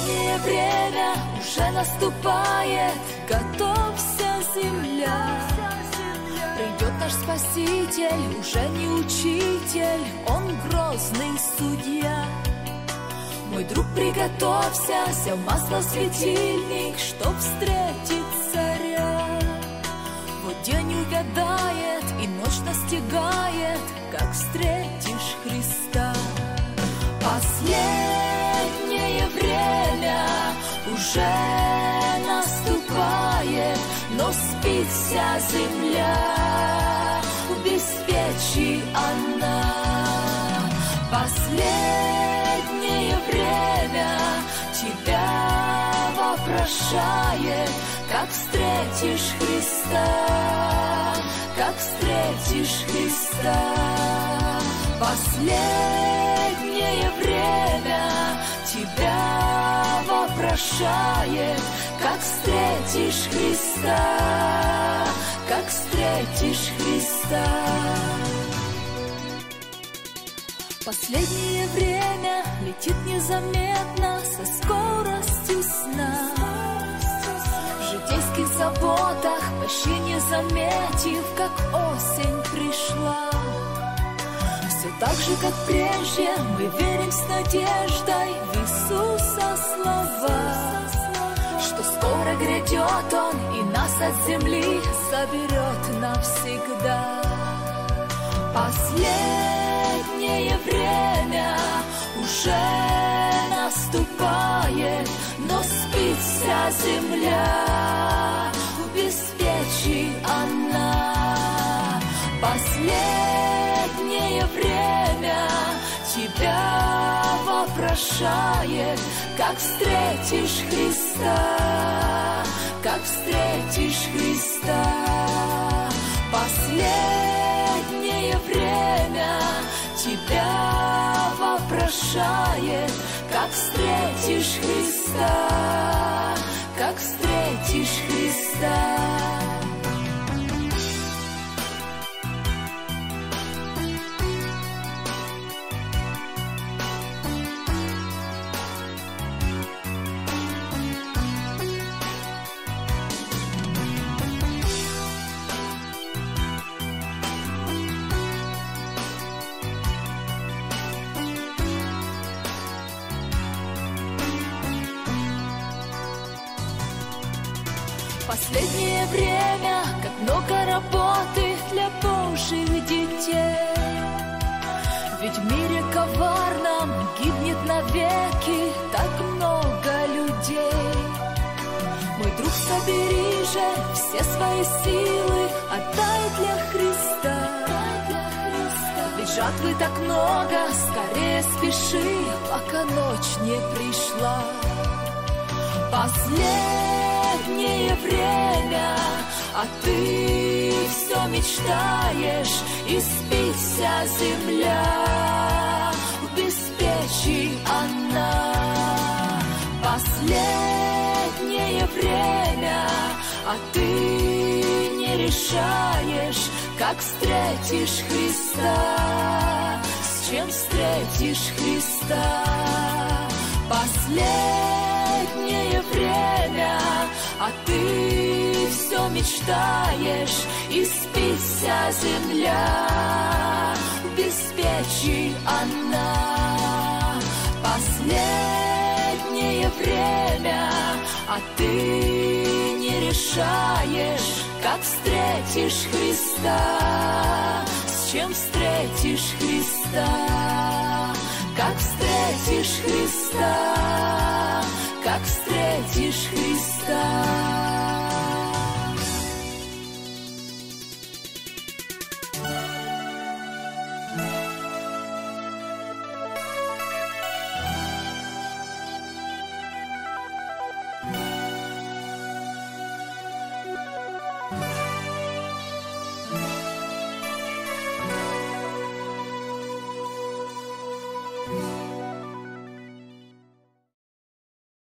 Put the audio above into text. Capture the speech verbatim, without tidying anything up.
Последнее время уже наступает, готовься, земля. Придет наш Спаситель, уже не учитель, Он грозный судья. Мой друг, приготовься, сел в масло светильник, чтоб встретить царя. Вот день увядает и ночь настигает, как встретишь Христа. Последнее время уже наступает, но спит вся земля, в беспечии она. Последнее время тебя вопрошает, как встретишь Христа, как встретишь Христа. Последнее время тебя вопрошает, как встретишь Христа, как встретишь Христа. Последнее время летит незаметно со скоростью сна. В житейских заботах почти не заметив, как осень пришла. Все так же, как прежде, мы верим с надеждой в Иисуса слова, что скоро грядет Он и нас от земли заберет навсегда. Последнее время уже наступает, но спит вся земля, в беспечии она. Последнее время тебя вопрошает, как встретишь Христа, как встретишь Христа. Последнее время тебя вопрошает, как встретишь Христа, как встретишь Христа. Последнее время, как много работы для Божьих детей. Ведь в мире коварном гибнет навеки так много людей. Мой друг, собери же все свои силы, отдай для Христа. Ведь жатвы так много, скорее спеши, пока ночь не пришла. Последнее время, а ты все мечтаешь, и спит вся земля, в беспечии она. Последнее время, а ты не решаешь, как встретишь Христа, с чем встретишь Христа. Последнее время, а ты все мечтаешь, и спит вся земля, в беспечии она. Последнее время, а ты не решаешь, как встретишь Христа, с чем встретишь Христа, как встретишь Христа.